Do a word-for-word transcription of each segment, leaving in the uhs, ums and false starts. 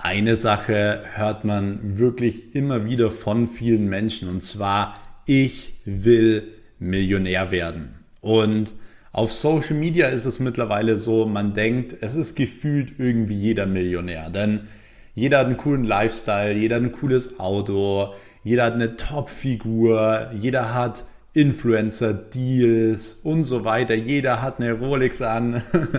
Eine Sache hört man wirklich immer wieder von vielen Menschen, und zwar: Ich will Millionär werden. Und auf Social Media ist es mittlerweile so, man denkt, es ist gefühlt irgendwie jeder Millionär, denn jeder hat einen coolen Lifestyle, jeder hat ein cooles Auto, jeder hat eine Top-Figur, jeder hat Influencer-Deals und so weiter, jeder hat eine Rolex an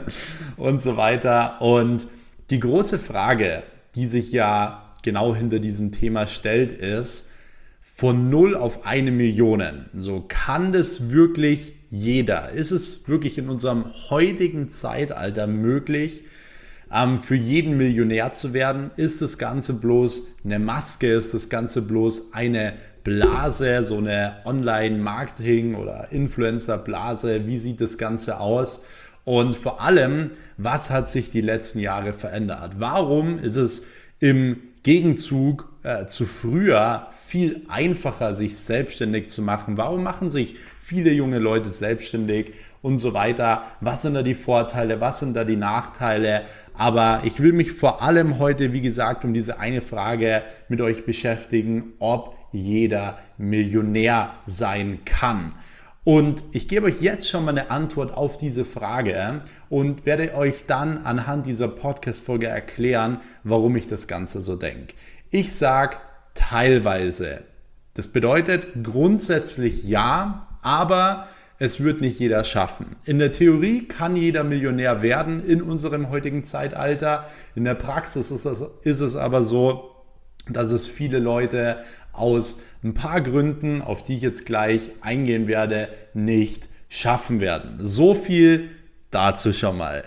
und so weiter. Und die große Frage, die sich ja genau hinter diesem Thema stellt, ist: Von null auf eine Million. So, kann das wirklich jeder? Ist es wirklich in unserem heutigen Zeitalter möglich, ähm, für jeden Millionär zu werden? Ist das Ganze bloß eine Maske? Ist das Ganze bloß eine Blase, so eine Online-Marketing- oder Influencer-Blase? Wie sieht das Ganze aus? Und vor allem, was hat sich die letzten Jahre verändert? Warum ist es im Gegenzug äh, zu früher viel einfacher, sich selbstständig zu machen? Warum machen sich viele junge Leute selbstständig und so weiter? Was sind da die Vorteile? Was sind da die Nachteile? Aber ich will mich vor allem heute, wie gesagt, um diese eine Frage mit euch beschäftigen, ob jeder Millionär sein kann. Und ich gebe euch jetzt schon mal eine Antwort auf diese Frage und werde euch dann anhand dieser Podcast-Folge erklären, warum ich das Ganze so denke. Ich sage teilweise. Das bedeutet grundsätzlich ja, aber es wird nicht jeder schaffen. In der Theorie kann jeder Millionär werden in unserem heutigen Zeitalter. In der Praxis ist es, ist es aber so, dass es viele Leute aus ein paar Gründen, auf die ich jetzt gleich eingehen werde, nicht schaffen werden. So viel dazu schon mal.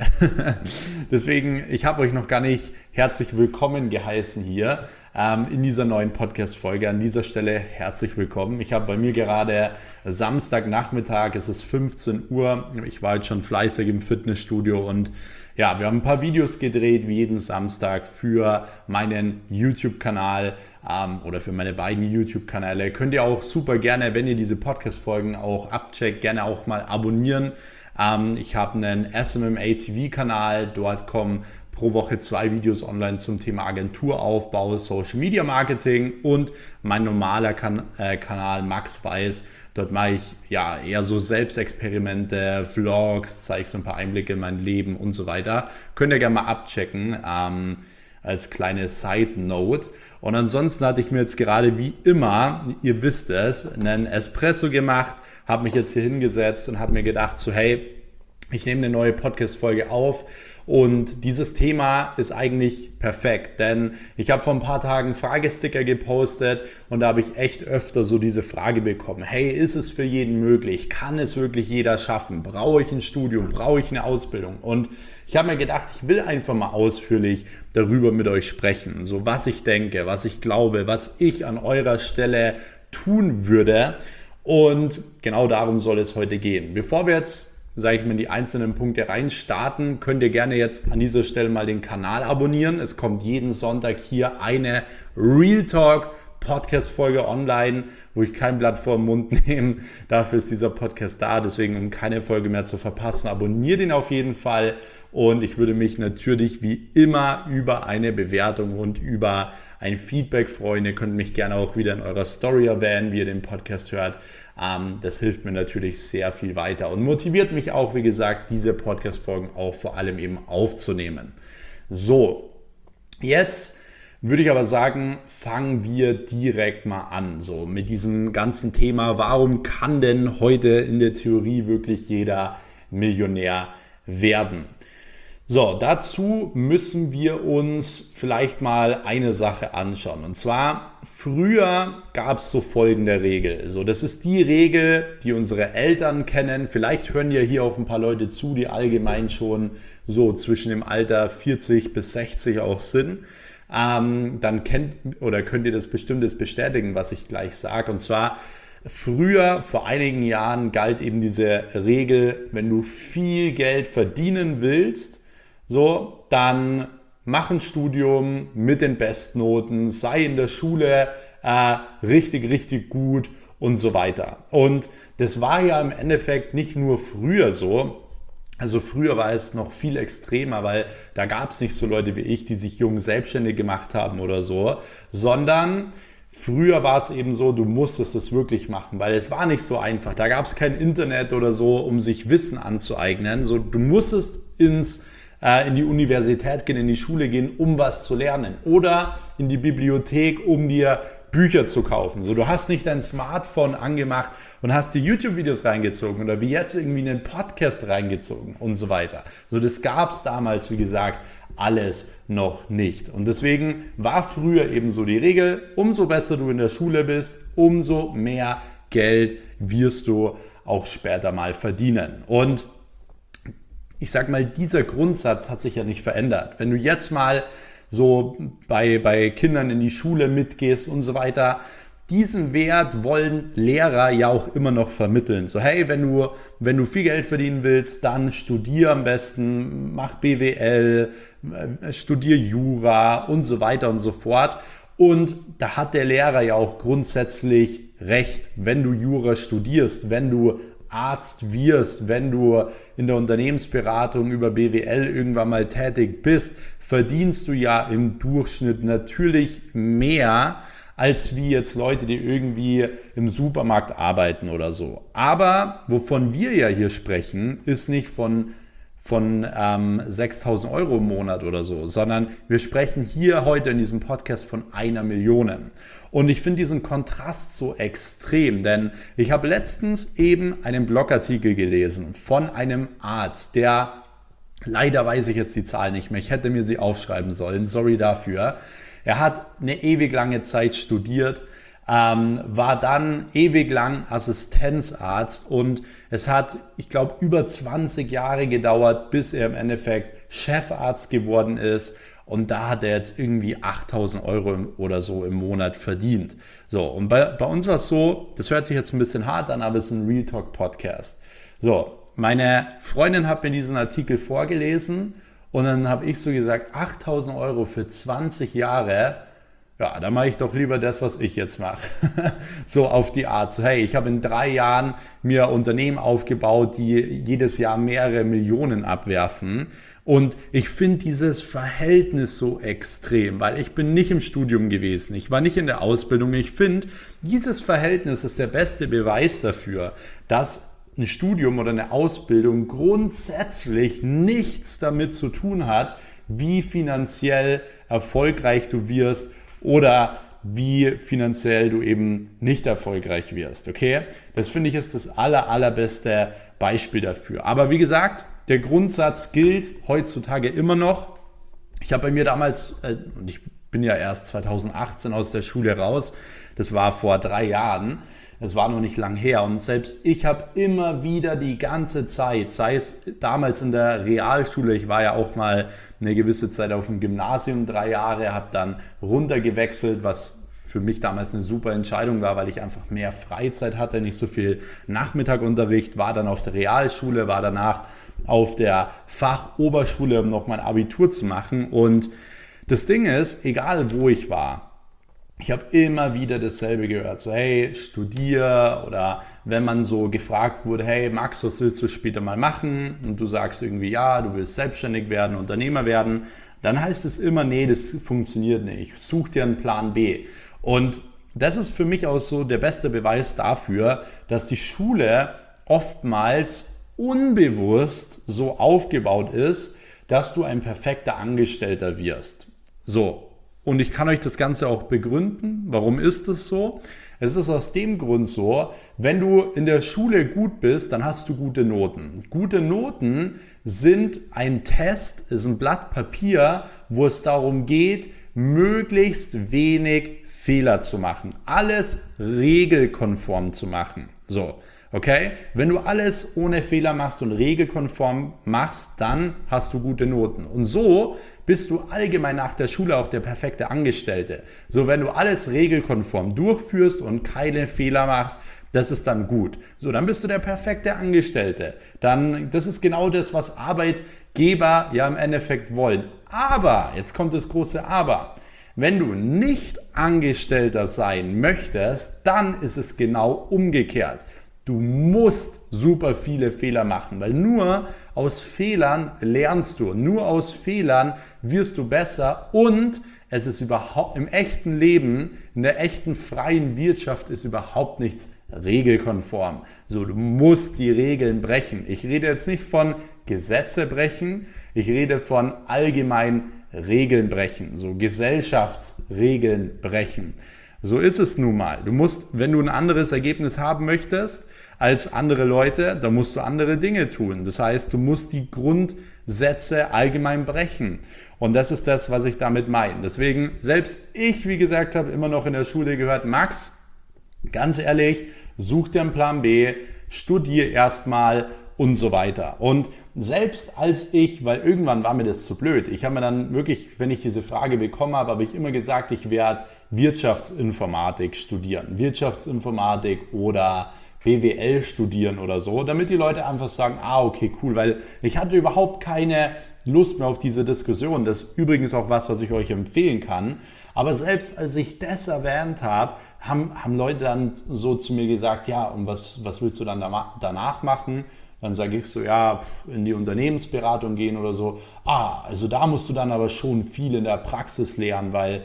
Deswegen, ich habe euch noch gar nicht herzlich willkommen geheißen hier ähm, in dieser neuen Podcast-Folge. An dieser Stelle herzlich willkommen. Ich habe bei mir gerade Samstagnachmittag, es ist fünfzehn Uhr. Ich war jetzt schon fleißig im Fitnessstudio und ja, wir haben ein paar Videos gedreht, wie jeden Samstag für meinen YouTube-Kanal ähm, oder für meine beiden YouTube-Kanäle. Könnt ihr auch super gerne, wenn ihr diese Podcast-Folgen auch abcheckt, gerne auch mal abonnieren. Ähm, ich habe einen S M M A T V-Kanal, dort kommen pro Woche zwei Videos online zum Thema Agenturaufbau, Social Media Marketing, und mein normaler kan- äh, Kanal Max Weiß. Dort mache ich ja eher so Selbstexperimente, Vlogs, zeige so ein paar Einblicke in mein Leben und so weiter. Könnt ihr gerne mal abchecken ähm, als kleine Side Note. Und ansonsten hatte ich mir jetzt gerade wie immer, ihr wisst es, einen Espresso gemacht, habe mich jetzt hier hingesetzt und habe mir gedacht so, hey, ich nehme eine neue Podcast-Folge auf und dieses Thema ist eigentlich perfekt, denn ich habe vor ein paar Tagen Fragesticker gepostet und da habe ich echt öfter so diese Frage bekommen: Hey, ist es für jeden möglich? Kann es wirklich jeder schaffen? Brauche ich ein Studium? Brauche ich eine Ausbildung? Und ich habe mir gedacht, ich will einfach mal ausführlich darüber mit euch sprechen, so was ich denke, was ich glaube, was ich an eurer Stelle tun würde, und genau darum soll es heute gehen. Bevor wir jetzt, sage ich mal, in die einzelnen Punkte rein starten, könnt ihr gerne jetzt an dieser Stelle mal den Kanal abonnieren. Es kommt jeden Sonntag hier eine Real Talk Podcast-Folge online, wo ich kein Blatt vor den Mund nehme. Dafür ist dieser Podcast da. Deswegen, um keine Folge mehr zu verpassen, abonniert ihn auf jeden Fall. Und ich würde mich natürlich wie immer über eine Bewertung und über ein Feedback freuen. Ihr könnt mich gerne auch wieder in eurer Story erwähnen, wie ihr den Podcast hört. Das hilft mir natürlich sehr viel weiter und motiviert mich auch, wie gesagt, diese Podcast-Folgen auch vor allem eben aufzunehmen. So, jetzt würde ich aber sagen, fangen wir direkt mal an, so mit diesem ganzen Thema: Warum kann denn heute in der Theorie wirklich jeder Millionär werden? So, dazu müssen wir uns vielleicht mal eine Sache anschauen. Und zwar, früher gab es so folgende Regel. So, das ist die Regel, die unsere Eltern kennen. Vielleicht hören ja hier auch ein paar Leute zu, die allgemein schon so zwischen dem Alter vierzig bis sechzig auch sind. Ähm, dann kennt oder könnt ihr das bestimmt jetzt bestätigen, was ich gleich sage. Und zwar, früher, vor einigen Jahren, galt eben diese Regel: Wenn du viel Geld verdienen willst, so, dann mach ein Studium mit den Bestnoten, sei in der Schule äh, richtig, richtig gut und so weiter. Und das war ja im Endeffekt nicht nur früher so, Also früher war es noch viel extremer, weil da gab es nicht so Leute wie ich, die sich jung selbstständig gemacht haben oder so, sondern früher war es eben so, du musstest es wirklich machen, weil es war nicht so einfach. Da gab es kein Internet oder so, um sich Wissen anzueignen. So, du musstest ins, äh, in die Universität gehen, in die Schule gehen, um was zu lernen. Oder in die Bibliothek, um dir Bücher zu kaufen. So, du hast nicht dein Smartphone angemacht und hast die YouTube-Videos reingezogen oder wie jetzt irgendwie einen Podcast reingezogen und so weiter. So, das gab es damals, wie gesagt, alles noch nicht. Und deswegen war früher eben so die Regel, umso besser du in der Schule bist, umso mehr Geld wirst du auch später mal verdienen. Und ich sag mal, dieser Grundsatz hat sich ja nicht verändert. Wenn du jetzt mal so bei, bei Kindern in die Schule mitgehst und so weiter, diesen Wert wollen Lehrer ja auch immer noch vermitteln. So, hey, wenn du, wenn du viel Geld verdienen willst, dann studier am besten, mach B W L, studier Jura und so weiter und so fort. Und da hat der Lehrer ja auch grundsätzlich recht, wenn du Jura studierst, wenn du Arzt wirst, wenn du in der Unternehmensberatung über B W L irgendwann mal tätig bist, verdienst du ja im Durchschnitt natürlich mehr, als wie jetzt Leute, die irgendwie im Supermarkt arbeiten oder so. Aber wovon wir ja hier sprechen, ist nicht von, von ähm, sechstausend Euro im Monat oder so, sondern wir sprechen hier heute in diesem Podcast von einer Million. Und ich finde diesen Kontrast so extrem, denn ich habe letztens eben einen Blogartikel gelesen von einem Arzt, der, leider weiß ich jetzt die Zahl nicht mehr, ich hätte mir sie aufschreiben sollen, sorry dafür. Er hat eine ewig lange Zeit studiert, ähm, war dann ewig lang Assistenzarzt und es hat, ich glaube, über zwanzig Jahre gedauert, bis er im Endeffekt Chefarzt geworden ist. Und da hat er jetzt irgendwie achttausend Euro oder so im Monat verdient. So, und bei, bei uns war es so, das hört sich jetzt ein bisschen hart an, aber es ist ein Real Talk Podcast. So, meine Freundin hat mir diesen Artikel vorgelesen und dann habe ich so gesagt, achttausend Euro für zwanzig Jahre, ja, da mache ich doch lieber das, was ich jetzt mache. So auf die Art, so hey, ich habe in drei Jahren mir Unternehmen aufgebaut, die jedes Jahr mehrere Millionen abwerfen. Und ich finde dieses Verhältnis so extrem, weil ich bin nicht im Studium gewesen, ich war nicht in der Ausbildung. Ich finde, dieses Verhältnis ist der beste Beweis dafür, dass ein Studium oder eine Ausbildung grundsätzlich nichts damit zu tun hat, wie finanziell erfolgreich du wirst oder wie finanziell du eben nicht erfolgreich wirst. Okay? Das finde ich ist das aller, allerbeste Beispiel dafür. Aber wie gesagt, der Grundsatz gilt heutzutage immer noch. Ich habe bei mir damals, äh, und ich bin ja erst zweitausendachtzehn aus der Schule raus, das war vor drei Jahren, das war noch nicht lang her und selbst ich habe immer wieder die ganze Zeit, sei es damals in der Realschule, ich war ja auch mal eine gewisse Zeit auf dem Gymnasium, drei Jahre, habe dann runtergewechselt, was für mich damals eine super Entscheidung war, weil ich einfach mehr Freizeit hatte, nicht so viel Nachmittagunterricht, war dann auf der Realschule, war danach auf der Fachoberschule, um noch mein Abitur zu machen. Und das Ding ist, egal wo ich war, ich habe immer wieder dasselbe gehört, so hey, studier, oder wenn man so gefragt wurde, hey Max, was willst du später mal machen? Und du sagst irgendwie, ja, du willst selbstständig werden, Unternehmer werden, dann heißt es immer, nee, das funktioniert nicht, such dir einen Plan B. Und das ist für mich auch so der beste Beweis dafür, dass die Schule oftmals unbewusst so aufgebaut ist, dass du ein perfekter Angestellter wirst. So. Und ich kann euch das Ganze auch begründen. Warum ist es so? Es ist aus dem Grund so, wenn du in der Schule gut bist, dann hast du gute Noten. Gute Noten sind ein Test, ist ein Blatt Papier, wo es darum geht, möglichst wenig Fehler zu machen. Alles regelkonform zu machen. So. Okay? Wenn du alles ohne Fehler machst und regelkonform machst, dann hast du gute Noten. Und so bist du allgemein nach der Schule auch der perfekte Angestellte. So, wenn du alles regelkonform durchführst und keine Fehler machst, das ist dann gut. So, dann bist du der perfekte Angestellte. Dann, das ist genau das, was Arbeitgeber ja im Endeffekt wollen. Aber, jetzt kommt das große Aber. Wenn du nicht Angestellter sein möchtest, dann ist es genau umgekehrt. Du musst super viele Fehler machen, weil nur aus Fehlern lernst du, nur aus Fehlern wirst du besser und es ist überhaupt im echten Leben, in der echten freien Wirtschaft ist überhaupt nichts regelkonform. So, du musst die Regeln brechen. Ich rede jetzt nicht von Gesetze brechen, ich rede von allgemein Regeln brechen, so Gesellschaftsregeln brechen. So ist es nun mal. Du musst, wenn du ein anderes Ergebnis haben möchtest als andere Leute, dann musst du andere Dinge tun. Das heißt, du musst die Grundsätze allgemein brechen. Und das ist das, was ich damit meine. Deswegen, selbst ich, wie gesagt habe, immer noch in der Schule gehört, Max, ganz ehrlich, such dir einen Plan B, studier erstmal und so weiter. Und selbst als ich, weil irgendwann war mir das zu blöd, ich habe mir dann wirklich, wenn ich diese Frage bekommen habe, habe ich immer gesagt, ich werde Wirtschaftsinformatik studieren, Wirtschaftsinformatik oder B W L studieren oder so, damit die Leute einfach sagen, ah, okay, cool, weil ich hatte überhaupt keine Lust mehr auf diese Diskussion. Das ist übrigens auch was, was ich euch empfehlen kann. Aber selbst als ich das erwähnt habe, haben, haben Leute dann so zu mir gesagt, ja, und was, was willst du dann danach machen? Dann sage ich so, ja, in die Unternehmensberatung gehen oder so. Ah, also da musst du dann aber schon viel in der Praxis lernen, weil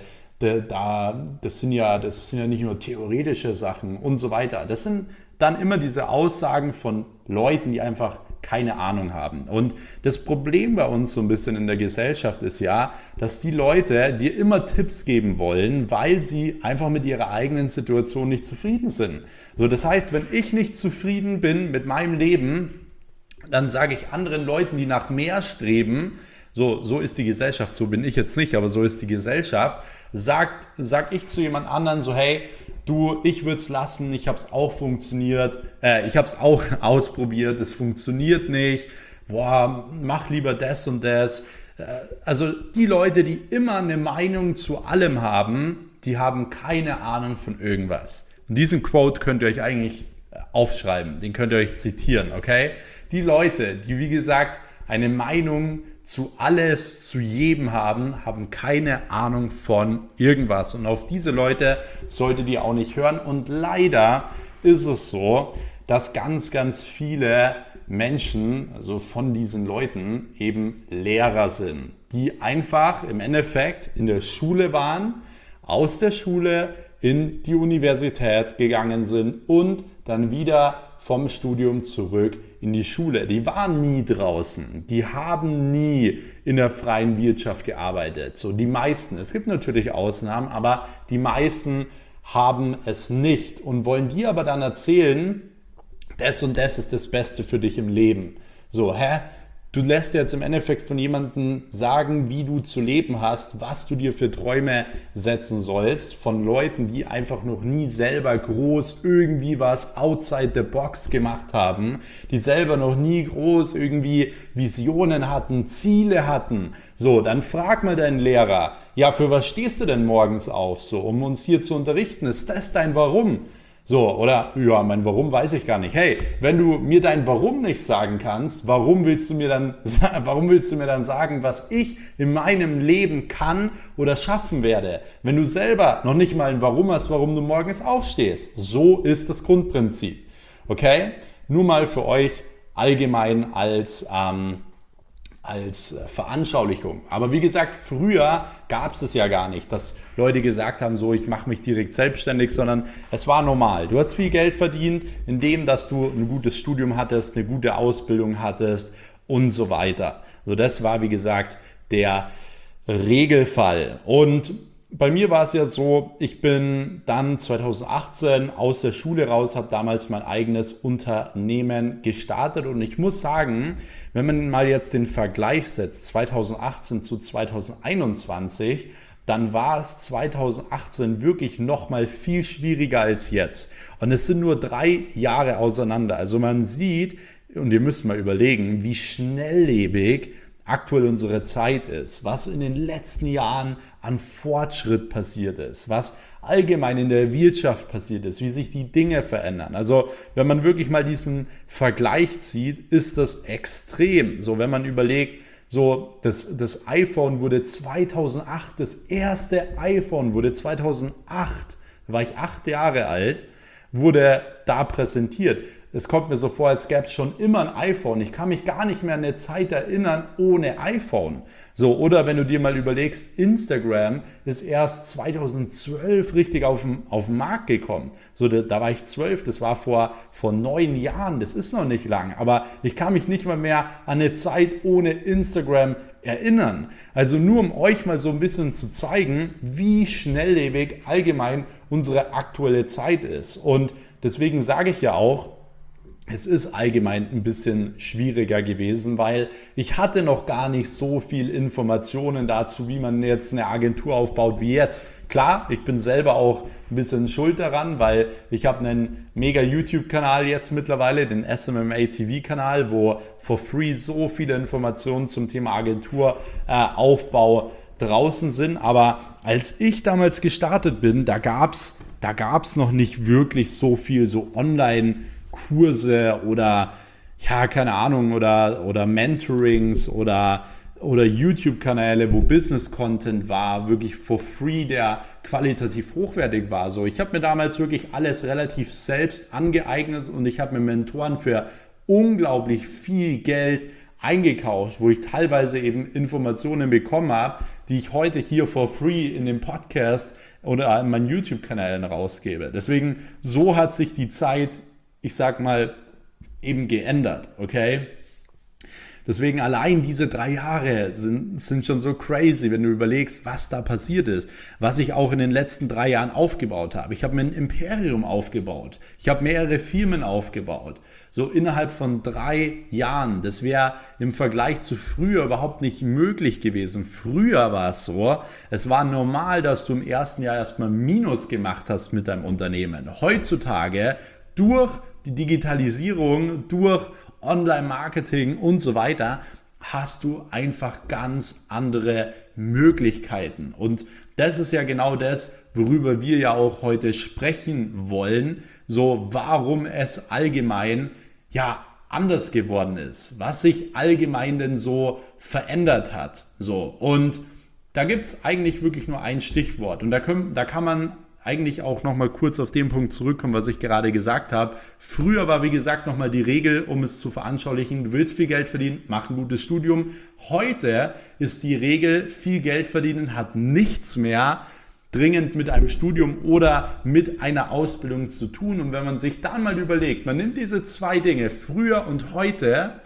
da, das sind ja, das sind ja nicht nur theoretische Sachen und so weiter. Das sind dann immer diese Aussagen von Leuten, die einfach keine Ahnung haben. Und das Problem bei uns so ein bisschen in der Gesellschaft ist ja, dass die Leute dir immer Tipps geben wollen, weil sie einfach mit ihrer eigenen Situation nicht zufrieden sind. So, das heißt, wenn ich nicht zufrieden bin mit meinem Leben, dann sage ich anderen Leuten, die nach mehr streben, so, so ist die Gesellschaft, so bin ich jetzt nicht, aber so ist die Gesellschaft, sagt, sag ich zu jemand anderen so, hey, du, ich würde es lassen, ich habe es auch funktioniert, äh, ich habe es auch ausprobiert, es funktioniert nicht, boah, mach lieber das und das. Äh, also die Leute, die immer eine Meinung zu allem haben, die haben keine Ahnung von irgendwas. Und diesen Quote könnt ihr euch eigentlich aufschreiben, den könnt ihr euch zitieren, okay? Die Leute, die wie gesagt eine Meinung zu alles, zu jedem haben, haben keine Ahnung von irgendwas. Und auf diese Leute solltet ihr auch nicht hören. Und leider ist es so, dass ganz, ganz viele Menschen, also von diesen Leuten, eben Lehrer sind, die einfach im Endeffekt in der Schule waren, aus der Schule in die Universität gegangen sind und dann wieder vom Studium zurück in die Schule. Die waren nie draußen, die haben nie in der freien Wirtschaft gearbeitet. So die meisten, es gibt natürlich Ausnahmen, aber die meisten haben es nicht und wollen dir aber dann erzählen, das und das ist das Beste für dich im Leben. So, hä? Du lässt dir jetzt im Endeffekt von jemandem sagen, wie du zu leben hast, was du dir für Träume setzen sollst, von Leuten, die einfach noch nie selber groß irgendwie was outside the box gemacht haben, die selber noch nie groß irgendwie Visionen hatten, Ziele hatten. So, dann frag mal deinen Lehrer, ja, für was stehst du denn morgens auf, so, um uns hier zu unterrichten? Ist das dein Warum? So, oder, ja, mein Warum weiß ich gar nicht. Hey, wenn du mir dein Warum nicht sagen kannst, warum willst du mir dann, warum willst du mir dann sagen, was ich in meinem Leben kann oder schaffen werde? Wenn du selber noch nicht mal ein Warum hast, warum du morgens aufstehst. So ist das Grundprinzip. Okay? Nur mal für euch allgemein als, ähm, als Veranschaulichung. Aber wie gesagt, früher gab es es ja gar nicht, dass Leute gesagt haben, so ich mache mich direkt selbstständig, sondern es war normal. Du hast viel Geld verdient, indem dass du ein gutes Studium hattest, eine gute Ausbildung hattest und so weiter. So, das war wie gesagt der Regelfall. Und bei mir war es ja so, ich bin dann zweitausendachtzehn aus der Schule raus, habe damals mein eigenes Unternehmen gestartet und ich muss sagen, wenn man mal jetzt den Vergleich setzt, zweitausendachtzehn zu zweitausendeinundzwanzig, dann war es zweitausendachtzehn wirklich nochmal viel schwieriger als jetzt. Und es sind nur drei Jahre auseinander. Also man sieht, und ihr müsst mal überlegen, wie schnelllebig aktuell unsere Zeit ist, was in den letzten Jahren an Fortschritt passiert ist, was allgemein in der Wirtschaft passiert ist, wie sich die Dinge verändern. Also wenn man wirklich mal diesen Vergleich zieht, ist das extrem. So, wenn man überlegt, so das, das iPhone wurde zweitausendacht, das erste iPhone wurde zweitausendacht, da war ich acht Jahre alt, wurde da präsentiert. es kommt mir so vor, als gäbe es schon immer ein iPhone. Ich kann mich gar nicht mehr an eine Zeit erinnern ohne iPhone. So, oder wenn du dir mal überlegst, Instagram ist erst zweitausendzwölf richtig auf den, auf den Markt gekommen. So, da, da war ich zwölf, das war vor, vor neun Jahren, das ist noch nicht lang. Aber ich kann mich nicht mal mehr an eine Zeit ohne Instagram erinnern. Also nur um euch mal so ein bisschen zu zeigen, wie schnelllebig allgemein unsere aktuelle Zeit ist. Und deswegen sage ich ja auch, es ist allgemein ein bisschen schwieriger gewesen, weil ich hatte noch gar nicht so viel Informationen dazu, wie man jetzt eine Agentur aufbaut wie jetzt. Klar, ich bin selber auch ein bisschen schuld daran, weil ich habe einen mega YouTube-Kanal jetzt mittlerweile, den S M M A T V-Kanal, wo for free so viele Informationen zum Thema Agenturaufbau äh, draußen sind. Aber als ich damals gestartet bin, da gab es da gab's noch nicht wirklich so viel so online Kurse oder ja, keine Ahnung, oder, oder Mentorings oder, oder YouTube-Kanäle, wo Business-Content war, wirklich for free, der qualitativ hochwertig war. So, ich habe mir damals wirklich alles relativ selbst angeeignet und ich habe mir Mentoren für unglaublich viel Geld eingekauft, wo ich teilweise eben Informationen bekommen habe, die ich heute hier for free in dem Podcast oder in meinen YouTube-Kanälen rausgebe. Deswegen, so hat sich die Zeit, ich sag mal, eben geändert, okay? Deswegen allein diese drei Jahre sind, sind schon so crazy, wenn du überlegst, was da passiert ist, was ich auch in den letzten drei Jahren aufgebaut habe. Ich habe mir ein Imperium aufgebaut. Ich habe mehrere Firmen aufgebaut. So innerhalb von drei Jahren. Das wäre im Vergleich zu früher überhaupt nicht möglich gewesen. Früher war es so, es war normal, dass du im ersten Jahr erstmal Minus gemacht hast mit deinem Unternehmen. Heutzutage durch die Digitalisierung, durch Online-Marketing und so weiter, hast du einfach ganz andere Möglichkeiten. Und das ist ja genau das, worüber wir ja auch heute sprechen wollen. So, warum es allgemein ja anders geworden ist, was sich allgemein denn so verändert hat. So, und da gibt es eigentlich wirklich nur ein Stichwort. Und da, können, da kann man eigentlich auch nochmal kurz auf den Punkt zurückkommen, was ich gerade gesagt habe. Früher war, wie gesagt, nochmal die Regel, um es zu veranschaulichen, du willst viel Geld verdienen, mach ein gutes Studium. Heute ist die Regel, viel Geld verdienen hat nichts mehr dringend mit einem Studium oder mit einer Ausbildung zu tun. Und wenn man sich dann mal überlegt, man nimmt diese zwei Dinge, früher und heute,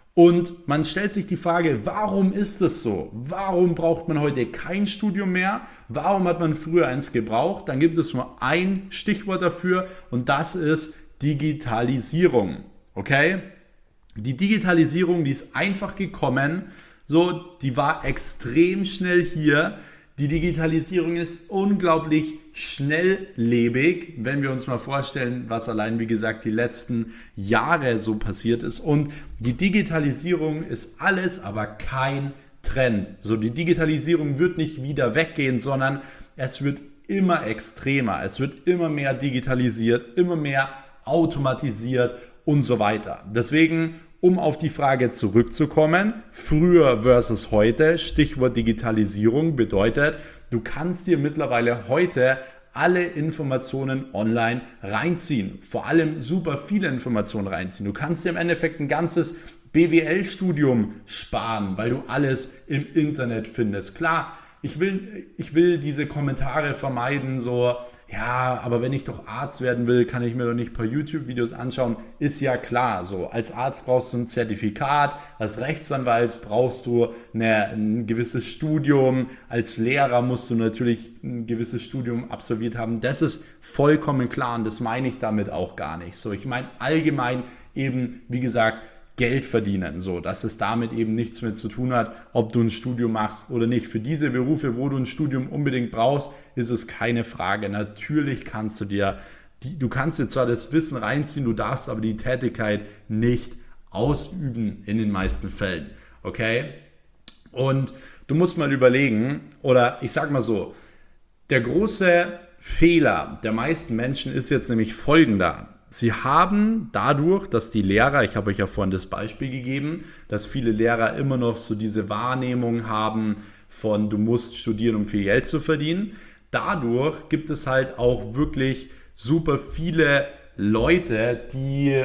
und man stellt sich die Frage, warum ist das so? Warum braucht man heute kein Studium mehr? Warum hat man früher eins gebraucht? Dann gibt es nur ein Stichwort dafür und das ist Digitalisierung. Okay? Die Digitalisierung, die ist einfach gekommen, so, die war extrem schnell hier. Die Digitalisierung ist unglaublich schnelllebig, wenn wir uns mal vorstellen, was allein, wie gesagt, die letzten Jahre so passiert ist. Und die Digitalisierung ist alles, aber kein Trend. So, die Digitalisierung wird nicht wieder weggehen, sondern es wird immer extremer. Es wird immer mehr digitalisiert, immer mehr automatisiert und so weiter. Deswegen, um auf die Frage zurückzukommen, früher versus heute, Stichwort Digitalisierung bedeutet, du kannst dir mittlerweile heute alle Informationen online reinziehen, vor allem super viele Informationen reinziehen. Du kannst dir im Endeffekt ein ganzes B W L-Studium sparen, weil du alles im Internet findest. Klar, ich will, ich will diese Kommentare vermeiden, so, ja, aber wenn ich doch Arzt werden will, kann ich mir doch nicht ein paar YouTube-Videos anschauen. Ist ja klar so. Als Arzt brauchst du ein Zertifikat, als Rechtsanwalt brauchst du eine, ein gewisses Studium, als Lehrer musst du natürlich ein gewisses Studium absolviert haben. Das ist vollkommen klar und das meine ich damit auch gar nicht. So, ich meine allgemein eben, wie gesagt, Geld verdienen, so, dass es damit eben nichts mehr zu tun hat, ob du ein Studium machst oder nicht. Für diese Berufe, wo du ein Studium unbedingt brauchst, ist es keine Frage. Natürlich kannst du dir, die, du kannst dir zwar das Wissen reinziehen, du darfst aber die Tätigkeit nicht ausüben in den meisten Fällen, okay? Und du musst mal überlegen, oder ich sag mal so, der große Fehler der meisten Menschen ist jetzt nämlich folgender. Sie haben dadurch, dass die Lehrer, ich habe euch ja vorhin das Beispiel gegeben, dass viele Lehrer immer noch so diese Wahrnehmung haben von, du musst studieren, um viel Geld zu verdienen. Dadurch gibt es halt auch wirklich super viele Leute, die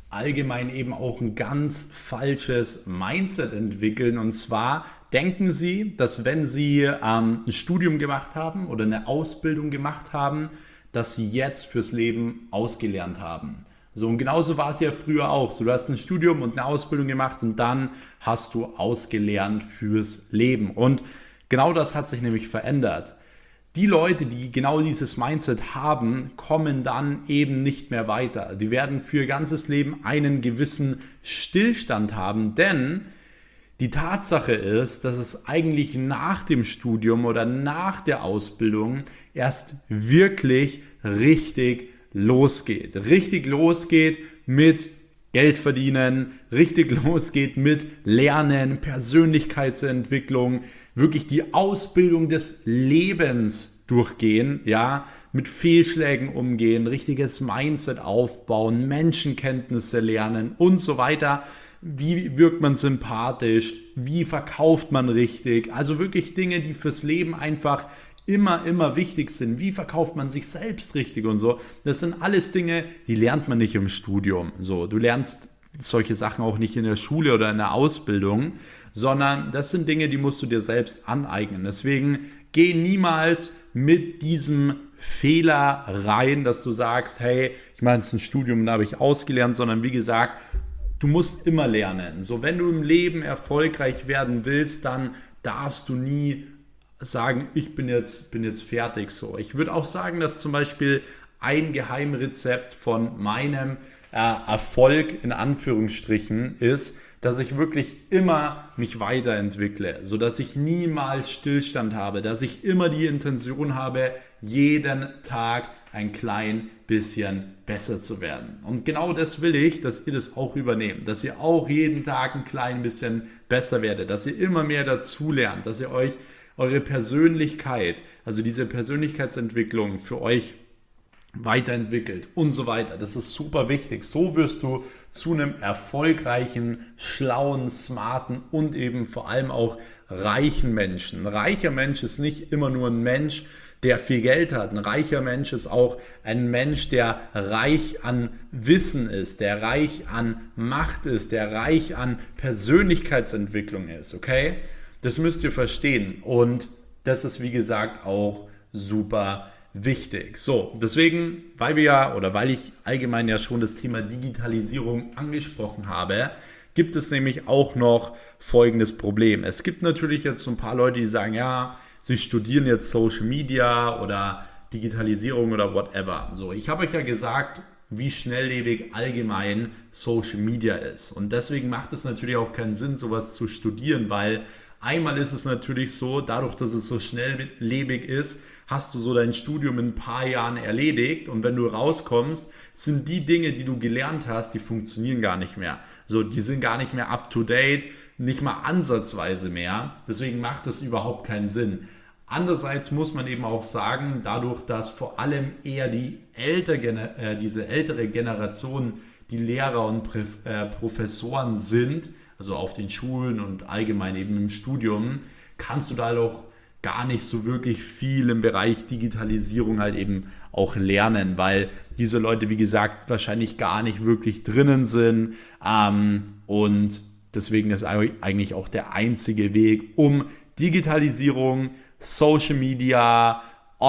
allgemein eben auch ein ganz falsches Mindset entwickeln. Und zwar denken sie, dass wenn sie ähm, ein Studium gemacht haben oder eine Ausbildung gemacht haben, dass sie jetzt fürs Leben ausgelernt haben. So, und genauso war es ja früher auch. So, du hast ein Studium und eine Ausbildung gemacht und dann hast du ausgelernt fürs Leben. Und genau das hat sich nämlich verändert. Die Leute, die genau dieses Mindset haben, kommen dann eben nicht mehr weiter. Die werden für ihr ganzes Leben einen gewissen Stillstand haben, denn die Tatsache ist, dass es eigentlich nach dem Studium oder nach der Ausbildung erst wirklich richtig losgeht. Richtig losgeht mit Geld verdienen, richtig losgeht mit Lernen, Persönlichkeitsentwicklung, wirklich die Ausbildung des Lebens durchgehen, ja, mit Fehlschlägen umgehen, richtiges Mindset aufbauen, Menschenkenntnisse lernen und so weiter. Wie wirkt man sympathisch? Wie verkauft man richtig? Also wirklich Dinge, die fürs Leben einfach immer, immer wichtig sind. Wie verkauft man sich selbst richtig und so? Das sind alles Dinge, die lernt man nicht im Studium. So, du lernst solche Sachen auch nicht in der Schule oder in der Ausbildung, sondern das sind Dinge, die musst du dir selbst aneignen. Deswegen geh niemals mit diesem Fehler rein, dass du sagst, hey, ich meine, es ist ein Studium, da habe ich ausgelernt, sondern wie gesagt, du musst immer lernen. So, wenn du im Leben erfolgreich werden willst, dann darfst du nie sagen, ich bin jetzt, bin jetzt fertig. So, ich würde auch sagen, dass zum Beispiel ein Geheimrezept von meinem äh, Erfolg in Anführungsstrichen ist, dass ich wirklich immer mich weiterentwickle, sodass ich niemals Stillstand habe, dass ich immer die Intention habe, jeden Tag ein klein bisschen besser zu werden. Und genau das will ich, dass ihr das auch übernehmt, dass ihr auch jeden Tag ein klein bisschen besser werdet, dass ihr immer mehr dazulernt, dass ihr euch eure Persönlichkeit, also diese Persönlichkeitsentwicklung für euch weiterentwickelt und so weiter. Das ist super wichtig. So wirst du zu einem erfolgreichen, schlauen, smarten und eben vor allem auch reichen Menschen. Ein reicher Mensch ist nicht immer nur ein Mensch, der viel Geld hat. Ein reicher Mensch ist auch ein Mensch, der reich an Wissen ist, der reich an Macht ist, der reich an Persönlichkeitsentwicklung ist. Okay? Das müsst ihr verstehen. Und das ist, wie gesagt, auch super wichtig. So, deswegen, weil wir ja oder weil ich allgemein ja schon das Thema Digitalisierung angesprochen habe, gibt es nämlich auch noch folgendes Problem. Es gibt natürlich jetzt so ein paar Leute, die sagen, ja, sie studieren jetzt Social Media oder Digitalisierung oder whatever. So, ich habe euch ja gesagt, wie schnelllebig allgemein Social Media ist. Und deswegen macht es natürlich auch keinen Sinn, sowas zu studieren, weil einmal ist es natürlich so, dadurch, dass es so schnelllebig ist, hast du so dein Studium in ein paar Jahren erledigt und wenn du rauskommst, sind die Dinge, die du gelernt hast, die funktionieren gar nicht mehr. So, die sind gar nicht mehr up to date, nicht mal ansatzweise mehr. Deswegen macht das überhaupt keinen Sinn. Andererseits muss man eben auch sagen, dadurch, dass vor allem eher die ältere, äh, diese ältere Generation die Lehrer und Präf- äh, Professoren sind, also auf den Schulen und allgemein eben im Studium, kannst du da auch gar nicht so wirklich viel im Bereich Digitalisierung halt eben auch lernen, weil diese Leute, wie gesagt, wahrscheinlich gar nicht wirklich drinnen sind ähm, und deswegen ist eigentlich auch der einzige Weg, um Digitalisierung, Social Media,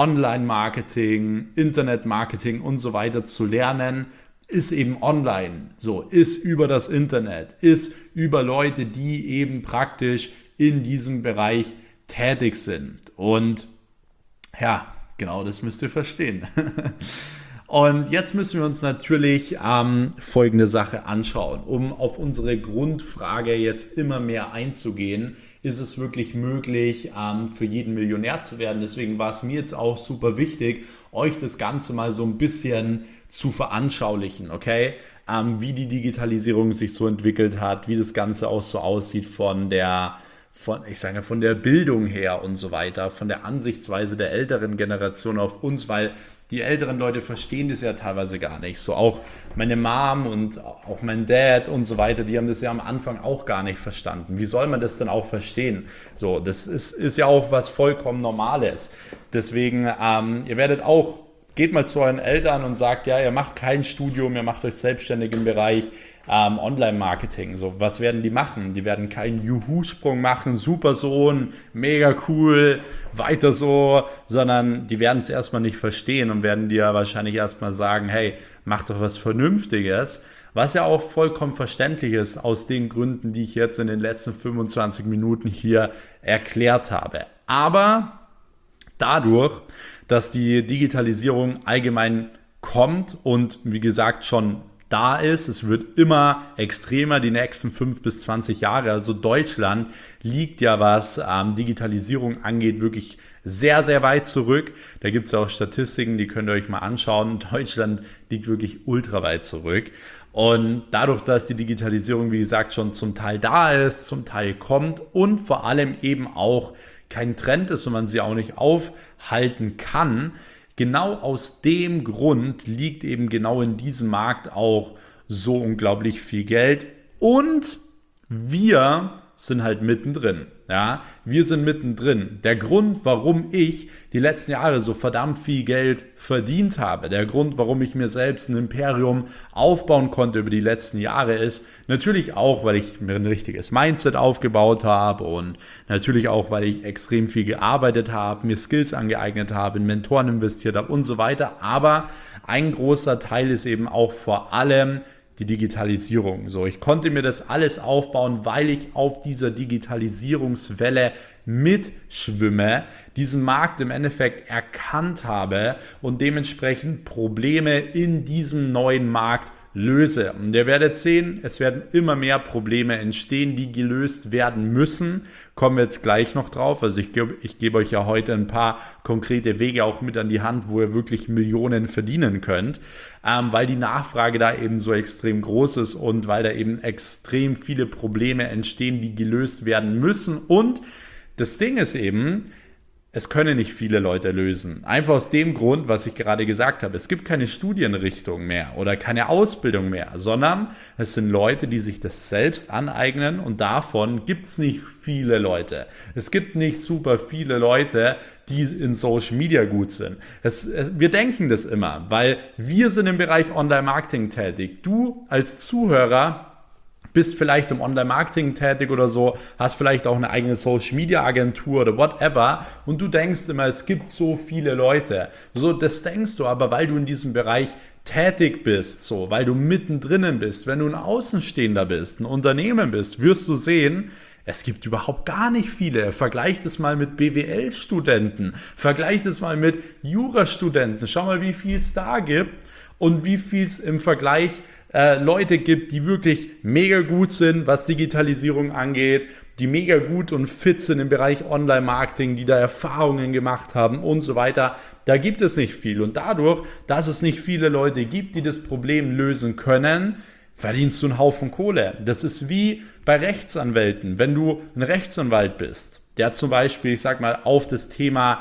Online-Marketing, Internet-Marketing und so weiter zu lernen, ist eben online, so, ist über das Internet, ist über Leute, die eben praktisch in diesem Bereich tätig sind. Und ja, genau das müsst ihr verstehen. Und jetzt müssen wir uns natürlich ähm, folgende Sache anschauen. Um auf unsere Grundfrage jetzt immer mehr einzugehen, ist es wirklich möglich, ähm, für jeden Millionär zu werden. Deswegen war es mir jetzt auch super wichtig, euch das Ganze mal so ein bisschen zu veranschaulichen, okay? Ähm, wie die Digitalisierung sich so entwickelt hat, wie das Ganze auch so aussieht von der Von, ich sage, von der Bildung her und so weiter, von der Ansichtsweise der älteren Generation auf uns, weil die älteren Leute verstehen das ja teilweise gar nicht. So auch meine Mom und auch mein Dad und so weiter, die haben das ja am Anfang auch gar nicht verstanden. Wie soll man das denn auch verstehen? So, das ist, ist ja auch was vollkommen Normales. Deswegen, ähm, ihr werdet auch geht mal zu euren Eltern und sagt, ja, ihr macht kein Studium, ihr macht euch selbstständig im Bereich ähm, Online-Marketing. So, was werden die machen? Die werden keinen Juhu-Sprung machen, super Sohn, mega cool, weiter so, sondern die werden es erstmal nicht verstehen und werden dir wahrscheinlich erstmal sagen, hey, mach doch was Vernünftiges. Was ja auch vollkommen verständlich ist, aus den Gründen, die ich jetzt in den letzten fünfundzwanzig Minuten hier erklärt habe. Aber dadurch, dass die Digitalisierung allgemein kommt und wie gesagt schon da ist, es wird immer extremer die nächsten fünf bis zwanzig Jahre. Also Deutschland liegt ja, was ähm, Digitalisierung angeht, wirklich sehr, sehr weit zurück. Da gibt es ja auch Statistiken, die könnt ihr euch mal anschauen. Deutschland liegt wirklich ultra weit zurück. Und dadurch, dass die Digitalisierung, wie gesagt, schon zum Teil da ist, zum Teil kommt und vor allem eben auch kein Trend ist und man sie auch nicht aufhalten kann, genau aus dem Grund liegt eben genau in diesem Markt auch so unglaublich viel Geld und wir sind halt mittendrin. Ja, wir sind mittendrin. Der Grund, warum ich die letzten Jahre so verdammt viel Geld verdient habe, der Grund, warum ich mir selbst ein Imperium aufbauen konnte über die letzten Jahre ist natürlich auch, weil ich mir ein richtiges Mindset aufgebaut habe und natürlich auch, weil ich extrem viel gearbeitet habe, mir Skills angeeignet habe, in Mentoren investiert habe und so weiter. Aber ein großer Teil ist eben auch vor allem die Digitalisierung. So, ich konnte mir das alles aufbauen, weil ich auf dieser Digitalisierungswelle mitschwimme, diesen Markt im Endeffekt erkannt habe und dementsprechend Probleme in diesem neuen Markt löse. Und ihr werdet sehen, es werden immer mehr Probleme entstehen, die gelöst werden müssen. Kommen wir jetzt gleich noch drauf. Also ich gebe, ich gebe euch ja heute ein paar konkrete Wege auch mit an die Hand, wo ihr wirklich Millionen verdienen könnt, ähm, weil die Nachfrage da eben so extrem groß ist und weil da eben extrem viele Probleme entstehen, die gelöst werden müssen. Und das Ding ist eben, es können nicht viele Leute lösen. Einfach aus dem Grund, was ich gerade gesagt habe. Es gibt keine Studienrichtung mehr oder keine Ausbildung mehr, sondern es sind Leute, die sich das selbst aneignen und davon gibt es nicht viele Leute. Es gibt nicht super viele Leute, die in Social Media gut sind. Es, es, wir denken das immer, weil wir sind im Bereich Online-Marketing tätig. Du als Zuhörer bist vielleicht im Online-Marketing tätig oder so, hast vielleicht auch eine eigene Social-Media-Agentur oder whatever und du denkst immer, es gibt so viele Leute. So, das denkst du aber, weil du in diesem Bereich tätig bist, so, weil du mittendrin bist. Wenn du ein Außenstehender bist, ein Unternehmen bist, wirst du sehen, es gibt überhaupt gar nicht viele. Vergleicht es mal mit B W L-Studenten, vergleicht es mal mit Jurastudenten. Schau mal, wie viel es da gibt und wie viel es im Vergleich äh, Leute gibt, die wirklich mega gut sind, was Digitalisierung angeht, die mega gut und fit sind im Bereich Online-Marketing, die da Erfahrungen gemacht haben und so weiter. Da gibt es nicht viel. Und dadurch, dass es nicht viele Leute gibt, die das Problem lösen können, verdienst du einen Haufen Kohle. Das ist wie bei Rechtsanwälten. Wenn du ein Rechtsanwalt bist, der zum Beispiel, ich sag mal, auf das Thema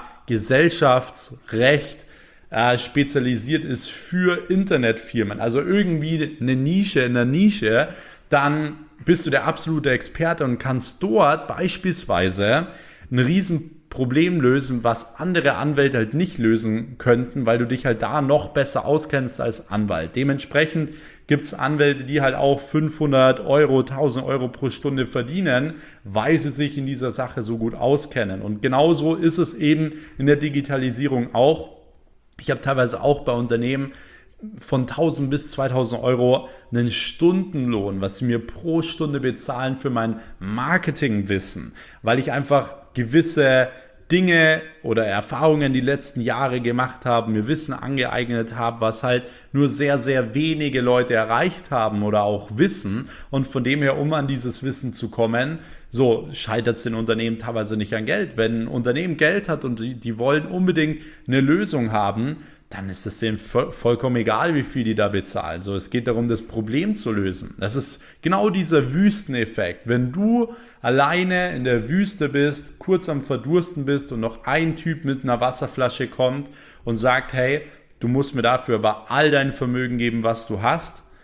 Gesellschaftsrecht äh, spezialisiert ist für Internetfirmen, also irgendwie eine Nische in der Nische, dann bist du der absolute Experte und kannst dort beispielsweise ein Riesenproblem lösen, was andere Anwälte halt nicht lösen könnten, weil du dich halt da noch besser auskennst als Anwalt. Dementsprechend gibt es Anwälte, die halt auch fünfhundert Euro, tausend Euro pro Stunde verdienen, weil sie sich in dieser Sache so gut auskennen. Und genauso ist es eben in der Digitalisierung auch. Ich habe teilweise auch bei Unternehmen von tausend bis zweitausend Euro einen Stundenlohn, was sie mir pro Stunde bezahlen für mein Marketingwissen, weil ich einfach gewisse Dinge oder Erfahrungen die letzten Jahre gemacht habe, mir Wissen angeeignet habe, was halt nur sehr, sehr wenige Leute erreicht haben oder auch wissen. Und von dem her, um an dieses Wissen zu kommen, so scheitert es den Unternehmen teilweise nicht an Geld. Wenn ein Unternehmen Geld hat und die, die wollen unbedingt eine Lösung haben, dann ist es denen vollkommen egal, wie viel die da bezahlen. So, es geht darum, das Problem zu lösen. Das ist genau dieser Wüsteneffekt. Wenn du alleine in der Wüste bist, kurz am Verdursten bist und noch ein Typ mit einer Wasserflasche kommt und sagt, hey, du musst mir dafür aber all dein Vermögen geben, was du hast,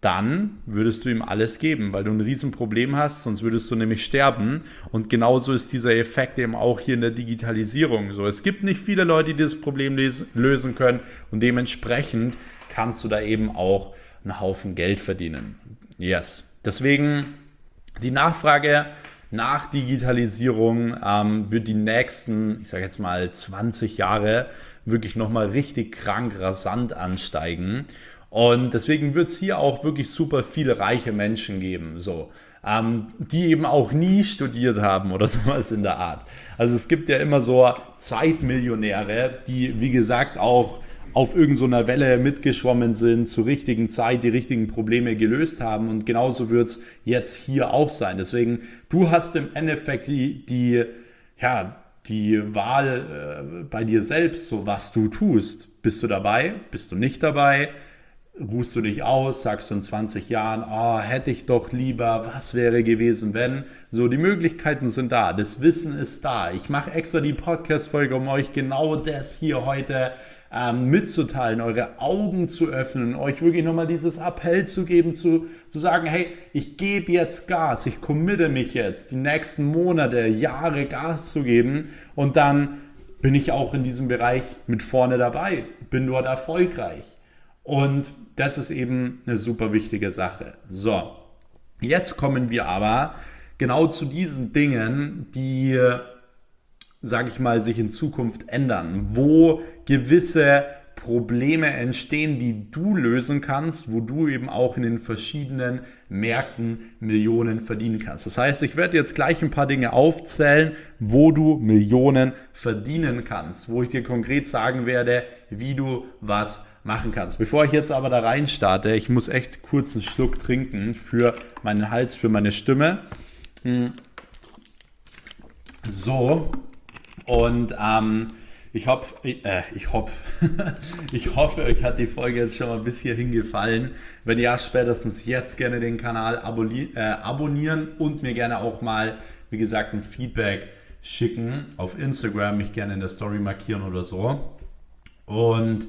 dann würdest du ihm alles geben, weil du ein Riesenproblem hast, sonst würdest du nämlich sterben. Und genauso ist dieser Effekt eben auch hier in der Digitalisierung so. Es gibt nicht viele Leute, die das Problem lösen können und dementsprechend kannst du da eben auch einen Haufen Geld verdienen. Yes. Deswegen die Nachfrage nach Digitalisierung ähm, wird die nächsten, ich sage jetzt mal zwanzig Jahre wirklich nochmal richtig krank rasant ansteigen. Und deswegen wird es hier auch wirklich super viele reiche Menschen geben, so, ähm, die eben auch nie studiert haben oder sowas in der Art. Also es gibt ja immer so Zeitmillionäre, die wie gesagt auch auf irgendeiner Welle mitgeschwommen sind, zur richtigen Zeit die richtigen Probleme gelöst haben. Und genauso wird es jetzt hier auch sein. Deswegen, du hast im Endeffekt die, die, ja, die Wahl äh, bei dir selbst, so was du tust. Bist du dabei? Bist du nicht dabei? Ruhst du dich aus, sagst du in zwanzig Jahren, oh, hätte ich doch lieber, was wäre gewesen, wenn? So, die Möglichkeiten sind da, das Wissen ist da. Ich mache extra die Podcast-Folge, um euch genau das hier heute ähm, mitzuteilen, eure Augen zu öffnen, euch wirklich nochmal dieses Appell zu geben, zu, zu sagen, hey, ich gebe jetzt Gas, ich committe mich jetzt, die nächsten Monate, Jahre Gas zu geben und dann bin ich auch in diesem Bereich mit vorne dabei, bin dort erfolgreich. Und das ist eben eine super wichtige Sache. So, jetzt kommen wir aber genau zu diesen Dingen, die, sage ich mal, sich in Zukunft ändern, wo gewisse Probleme entstehen, die du lösen kannst, wo du eben auch in den verschiedenen Märkten Millionen verdienen kannst. Das heißt, ich werde jetzt gleich ein paar Dinge aufzählen, wo du Millionen verdienen kannst, wo ich dir konkret sagen werde, wie du was machen kannst. Bevor ich jetzt aber da rein starte, ich muss echt kurz einen Schluck trinken für meinen Hals, für meine Stimme. So, und ähm, ich hoffe, äh, ich hoffe, ich hoffe, euch hat die Folge jetzt schon mal bis hierhin gefallen. Wenn ja, spätestens jetzt gerne den Kanal abonnieren, äh, abonnieren und mir gerne auch mal, wie gesagt, ein Feedback schicken auf Instagram, mich gerne in der Story markieren oder so. Und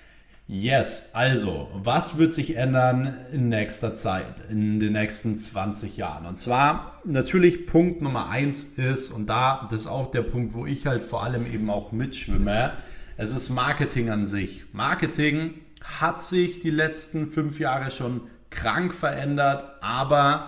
yes, also, was wird sich ändern in nächster Zeit, in den nächsten zwanzig Jahren? Und zwar, natürlich Punkt Nummer eins ist, und da, das ist auch der Punkt, wo ich halt vor allem eben auch mitschwimme, es ist Marketing an sich. Marketing hat sich die letzten fünf Jahre schon krank verändert, aber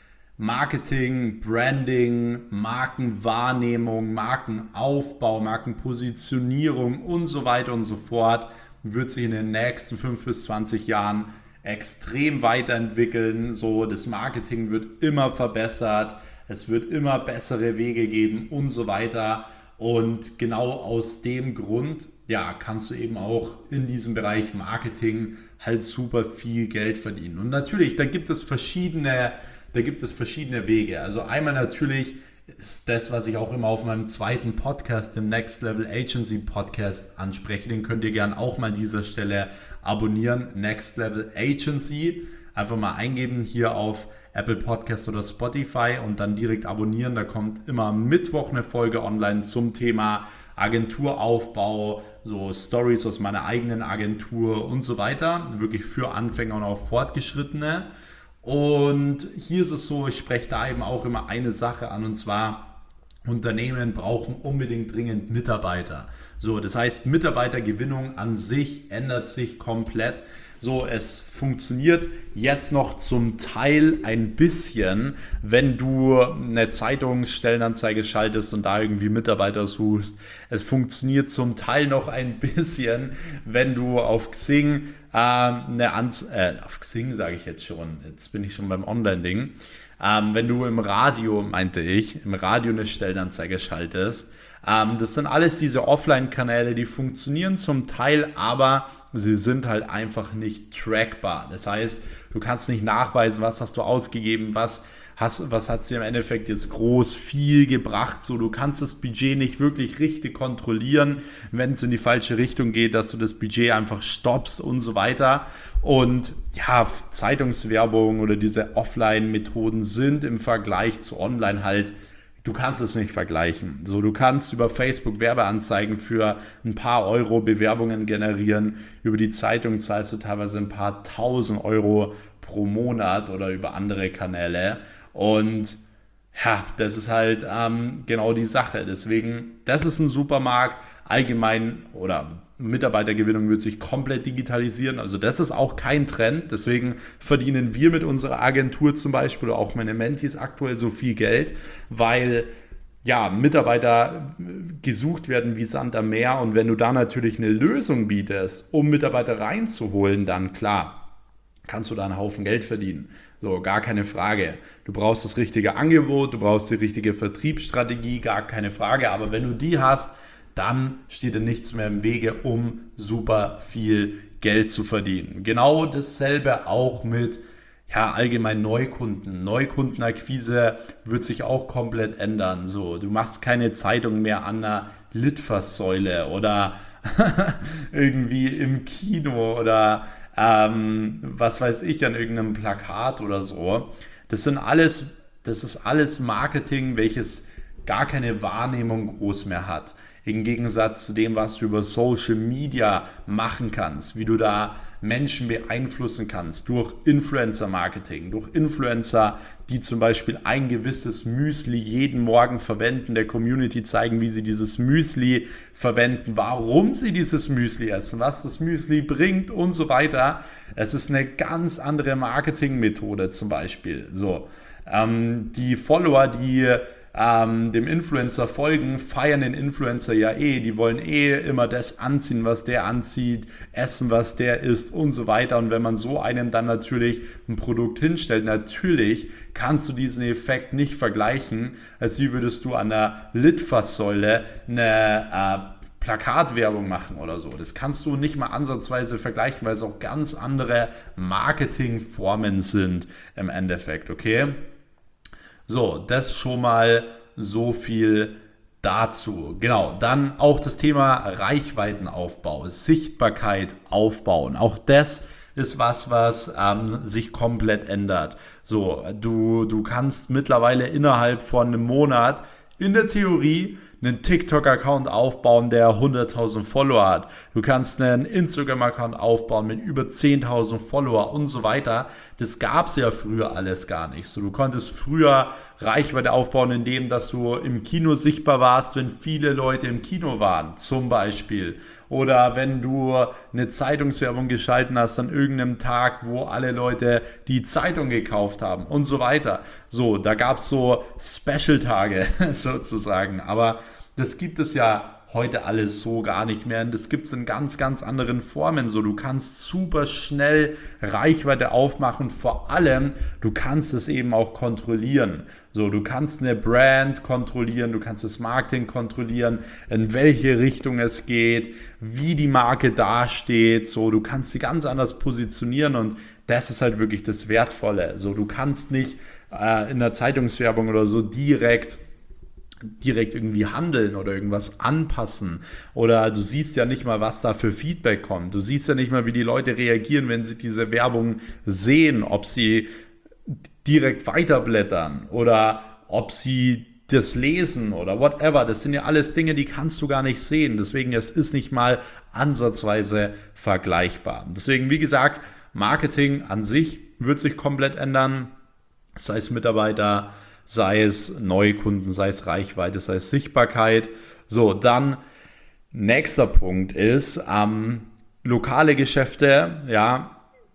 Marketing, Branding, Markenwahrnehmung, Markenaufbau, Markenpositionierung und so weiter und so fort wird sich in den nächsten fünf bis zwanzig Jahren extrem weiterentwickeln. So, das Marketing wird immer verbessert, es wird immer bessere Wege geben und so weiter. Und genau aus dem Grund, ja, kannst du eben auch in diesem Bereich Marketing halt super viel Geld verdienen. Und natürlich, da gibt es verschiedene, da gibt es verschiedene Wege. Also einmal natürlich ist das, was ich auch immer auf meinem zweiten Podcast, dem Next Level Agency Podcast anspreche. Den könnt ihr gerne auch mal an dieser Stelle abonnieren. Next Level Agency. Einfach mal eingeben hier auf Apple Podcast oder Spotify und dann direkt abonnieren. Da kommt immer am Mittwoch eine Folge online zum Thema Agenturaufbau, so Stories aus meiner eigenen Agentur und so weiter. Wirklich für Anfänger und auch Fortgeschrittene. Und hier ist es so, ich spreche da eben auch immer eine Sache an, und zwar Unternehmen brauchen unbedingt dringend Mitarbeiter. So, das heißt, Mitarbeitergewinnung an sich ändert sich komplett. So, es funktioniert jetzt noch zum Teil ein bisschen, wenn du eine Zeitungsstellenanzeige schaltest und da irgendwie Mitarbeiter suchst. Es funktioniert zum Teil noch ein bisschen, wenn du auf Xing äh, eine Anzeige, äh, auf Xing sage ich jetzt schon, jetzt bin ich schon beim Online-Ding, ähm, wenn du im Radio, meinte ich, im Radio eine Stellenanzeige schaltest. Ähm, das sind alles diese Offline-Kanäle, die funktionieren zum Teil, aber sie sind halt einfach nicht trackbar. Das heißt, du kannst nicht nachweisen, was hast du ausgegeben, was, hast, was hat es dir im Endeffekt jetzt groß viel gebracht. So, du kannst das Budget nicht wirklich richtig kontrollieren, wenn es in die falsche Richtung geht, dass du das Budget einfach stoppst und so weiter. Und ja, Zeitungswerbung oder diese Offline-Methoden sind im Vergleich zu Online halt, du kannst es nicht vergleichen. So, du kannst über Facebook Werbeanzeigen für ein paar Euro Bewerbungen generieren. Über die Zeitung zahlst du teilweise ein paar tausend Euro pro Monat oder über andere Kanäle. Und ja, das ist halt ähm, genau die Sache. Deswegen, das ist ein Supermarkt. Allgemein oder Mitarbeitergewinnung wird sich komplett digitalisieren. Also das ist auch kein Trend. Deswegen verdienen wir mit unserer Agentur zum Beispiel oder auch meine Mentees aktuell so viel Geld, weil ja, Mitarbeiter gesucht werden wie Sand am Meer. Und wenn du da natürlich eine Lösung bietest, um Mitarbeiter reinzuholen, dann klar, kannst du da einen Haufen Geld verdienen. So, gar keine Frage. Du brauchst das richtige Angebot, du brauchst die richtige Vertriebsstrategie, gar keine Frage. Aber wenn du die hast, dann steht dir nichts mehr im Wege, um super viel Geld zu verdienen. Genau dasselbe auch mit ja, allgemein Neukunden. Neukundenakquise wird sich auch komplett ändern. So, du machst keine Zeitung mehr an einer Litfaßsäule oder irgendwie im Kino oder ähm, was weiß ich, an irgendeinem Plakat oder so. Das sind alles, das ist alles Marketing, welches gar keine Wahrnehmung groß mehr hat. Im Gegensatz zu dem, was du über Social Media machen kannst, wie du da Menschen beeinflussen kannst durch Influencer-Marketing, durch Influencer, die zum Beispiel ein gewisses Müsli jeden Morgen verwenden, der Community zeigen, wie sie dieses Müsli verwenden, warum sie dieses Müsli essen, was das Müsli bringt und so weiter. Es ist eine ganz andere Marketingmethode zum Beispiel. So, ähm, die Follower, die Ähm, dem Influencer folgen, feiern den Influencer ja eh, die wollen eh immer das anziehen, was der anzieht, essen, was der isst und so weiter. Und wenn man so einem dann natürlich ein Produkt hinstellt, natürlich kannst du diesen Effekt nicht vergleichen, als wie würdest du an der Litfaßsäule eine äh, Plakatwerbung machen oder so. Das kannst du nicht mal ansatzweise vergleichen, weil es auch ganz andere Marketingformen sind im Endeffekt, okay? So, das schon mal so viel dazu. Genau, dann auch das Thema Reichweitenaufbau, Sichtbarkeit aufbauen. Auch das ist was, was ähm, sich komplett ändert. So, du, du kannst mittlerweile innerhalb von einem Monat in der Theorie einen TikTok-Account aufbauen, der hunderttausend Follower hat. Du kannst einen Instagram-Account aufbauen mit über zehntausend Follower und so weiter. Das gab es ja früher alles gar nicht. So, du konntest früher Reichweite aufbauen, indem dass du im Kino sichtbar warst, wenn viele Leute im Kino waren, zum Beispiel. Oder wenn du eine Zeitungswerbung geschalten hast an irgendeinem Tag, wo alle Leute die Zeitung gekauft haben und so weiter. So, da gab es so Special-Tage sozusagen. Aber das gibt es ja heute alles so gar nicht mehr. Und das gibt es in ganz, ganz anderen Formen. So, du kannst super schnell Reichweite aufmachen. Vor allem, du kannst es eben auch kontrollieren. So, du kannst eine Brand kontrollieren, du kannst das Marketing kontrollieren, in welche Richtung es geht, wie die Marke dasteht. So, du kannst sie ganz anders positionieren und das ist halt wirklich das Wertvolle. So, du kannst nicht äh, in der Zeitungswerbung oder so direkt direkt irgendwie handeln oder irgendwas anpassen oder du siehst ja nicht mal, was da für Feedback kommt. Du siehst ja nicht mal, wie die Leute reagieren, wenn sie diese Werbung sehen, ob sie direkt weiterblättern oder ob sie das lesen oder whatever. Das sind ja alles Dinge, die kannst du gar nicht sehen. Deswegen, es ist nicht mal ansatzweise vergleichbar. Deswegen, wie gesagt, Marketing an sich wird sich komplett ändern, sei es Mitarbeiter, sei es Neukunden, sei es Reichweite, sei es Sichtbarkeit. So, dann nächster Punkt ist ähm, lokale Geschäfte, ja,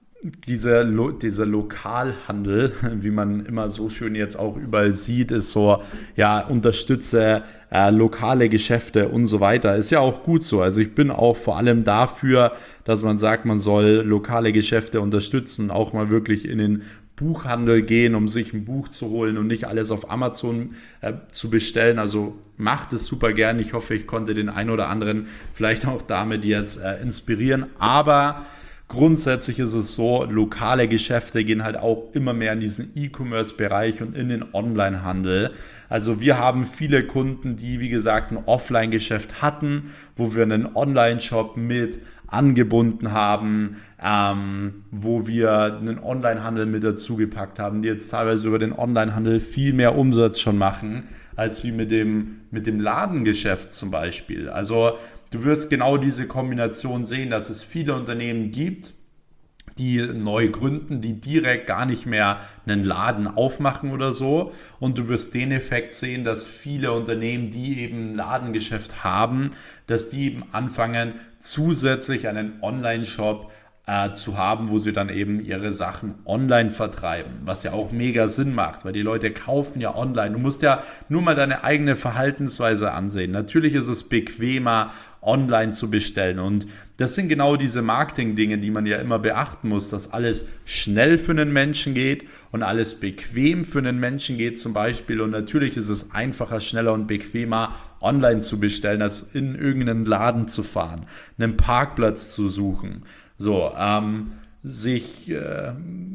diese, Lo- dieser Lokalhandel, wie man immer so schön jetzt auch überall sieht, ist so, ja, unterstütze äh, lokale Geschäfte und so weiter. Ist ja auch gut so. Also ich bin auch vor allem dafür, dass man sagt, man soll lokale Geschäfte unterstützen und auch mal wirklich in den Buchhandel gehen, um sich ein Buch zu holen und nicht alles auf Amazon äh, zu bestellen. Also macht es super gern. Ich hoffe, ich konnte den einen oder anderen vielleicht auch damit jetzt äh, inspirieren. Aber grundsätzlich ist es so, lokale Geschäfte gehen halt auch immer mehr in diesen E-Commerce-Bereich und in den Online-Handel. Also wir haben viele Kunden, die wie gesagt ein Offline-Geschäft hatten, wo wir einen Online-Shop mit angebunden haben, ähm, wo wir einen Online-Handel mit dazu gepackt haben, die jetzt teilweise über den Online-Handel viel mehr Umsatz schon machen, als wie mit dem, mit dem Ladengeschäft zum Beispiel. Also du wirst genau diese Kombination sehen, dass es viele Unternehmen gibt, die neu gründen, die direkt gar nicht mehr einen Laden aufmachen oder so. Und du wirst den Effekt sehen, dass viele Unternehmen, die eben ein Ladengeschäft haben, dass die eben anfangen, zusätzlich einen Online-Shop äh, zu haben, wo sie dann eben ihre Sachen online vertreiben, was ja auch mega Sinn macht, weil die Leute kaufen ja online. Du musst ja nur mal deine eigene Verhaltensweise ansehen. Natürlich ist es bequemer, online zu bestellen, und das sind genau diese Marketing-Dinge, die man ja immer beachten muss, dass alles schnell für einen Menschen geht und alles bequem für einen Menschen geht zum Beispiel, und natürlich ist es einfacher, schneller und bequemer online zu bestellen, als in irgendeinen Laden zu fahren, einen Parkplatz zu suchen, so, ähm, sich, äh,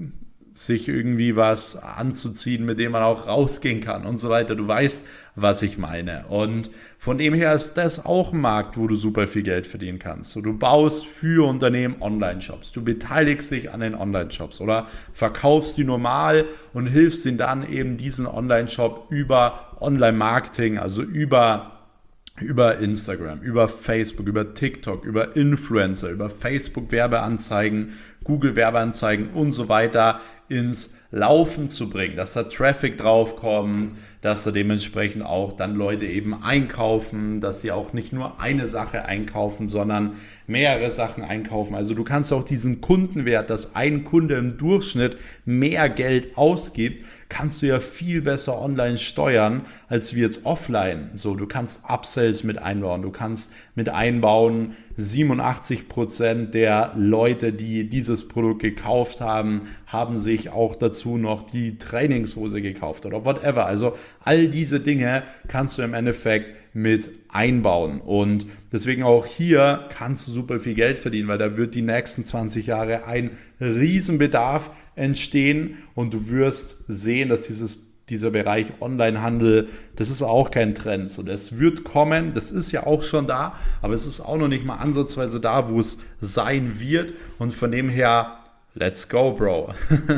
sich irgendwie was anzuziehen, mit dem man auch rausgehen kann und so weiter. Du weißt, was ich meine. Und von dem her ist das auch ein Markt, wo du super viel Geld verdienen kannst. So, du baust für Unternehmen Online-Shops. Du beteiligst dich an den Online-Shops oder verkaufst die normal und hilfst ihnen dann eben diesen Online-Shop über Online-Marketing, also über über Instagram, über Facebook, über TikTok, über Influencer, über Facebook-Werbeanzeigen, Google-Werbeanzeigen und so weiter ins Laufen zu bringen, dass da Traffic draufkommt, dass da dementsprechend auch dann Leute eben einkaufen, dass sie auch nicht nur eine Sache einkaufen, sondern mehrere Sachen einkaufen. Also du kannst auch diesen Kundenwert, dass ein Kunde im Durchschnitt mehr Geld ausgibt, kannst du ja viel besser online steuern, als wie jetzt offline. So, du kannst Upsells mit einbauen, du kannst mit einbauen, siebenundachtzig Prozent der Leute, die dieses Produkt gekauft haben, haben sich auch dazu noch die Trainingshose gekauft oder whatever. Also all diese Dinge kannst du im Endeffekt mit einbauen, und deswegen auch hier kannst du super viel Geld verdienen, weil da wird die nächsten zwanzig Jahre ein Riesenbedarf entstehen, und du wirst sehen, dass dieses dieser Bereich Onlinehandel, das ist auch kein Trend. So, das wird kommen, das ist ja auch schon da, aber es ist auch noch nicht mal ansatzweise da, wo es sein wird, und von dem her, let's go, Bro.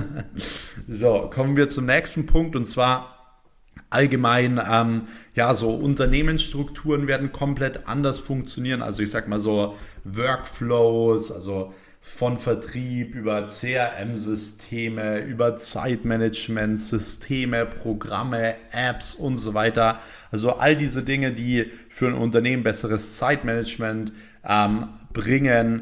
So, kommen wir zum nächsten Punkt, und zwar allgemein, ähm, ja, so Unternehmensstrukturen werden komplett anders funktionieren. Also ich sag mal so Workflows, also von Vertrieb über C R M-Systeme, über Zeitmanagement-Systeme, Programme, Apps und so weiter. Also all diese Dinge, die für ein Unternehmen besseres Zeitmanagement ähm, bringen,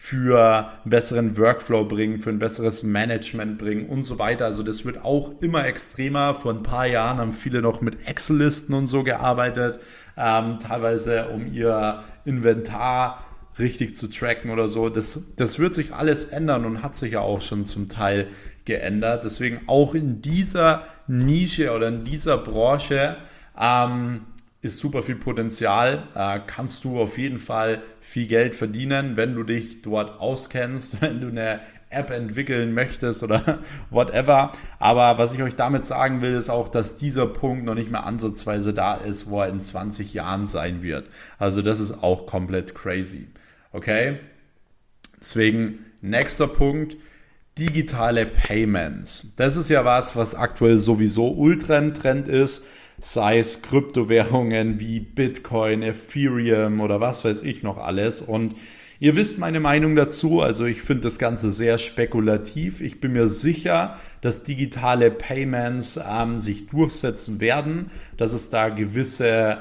für einen besseren Workflow bringen, für ein besseres Management bringen und so weiter. Also das wird auch immer extremer. Vor ein paar Jahren haben viele noch mit Excel-Listen und so gearbeitet, ähm, teilweise um ihr Inventar richtig zu tracken oder so. Das, das wird sich alles ändern und hat sich ja auch schon zum Teil geändert. Deswegen auch in dieser Nische oder in dieser Branche ähm, ist super viel Potenzial. Äh, kannst du auf jeden Fall viel Geld verdienen, wenn du dich dort auskennst, wenn du eine App entwickeln möchtest oder whatever. Aber was ich euch damit sagen will, ist auch, dass dieser Punkt noch nicht mehr ansatzweise da ist, wo er in zwanzig Jahren sein wird. Also das ist auch komplett crazy. Okay? Deswegen, nächster Punkt, digitale Payments. Das ist ja was, was aktuell sowieso ultra im Trend ist, sei es Kryptowährungen wie Bitcoin, Ethereum oder was weiß ich noch alles. Und ihr wisst meine Meinung dazu, also ich finde das Ganze sehr spekulativ. Ich bin mir sicher, dass digitale Payments ähm, sich durchsetzen werden, dass es da gewisse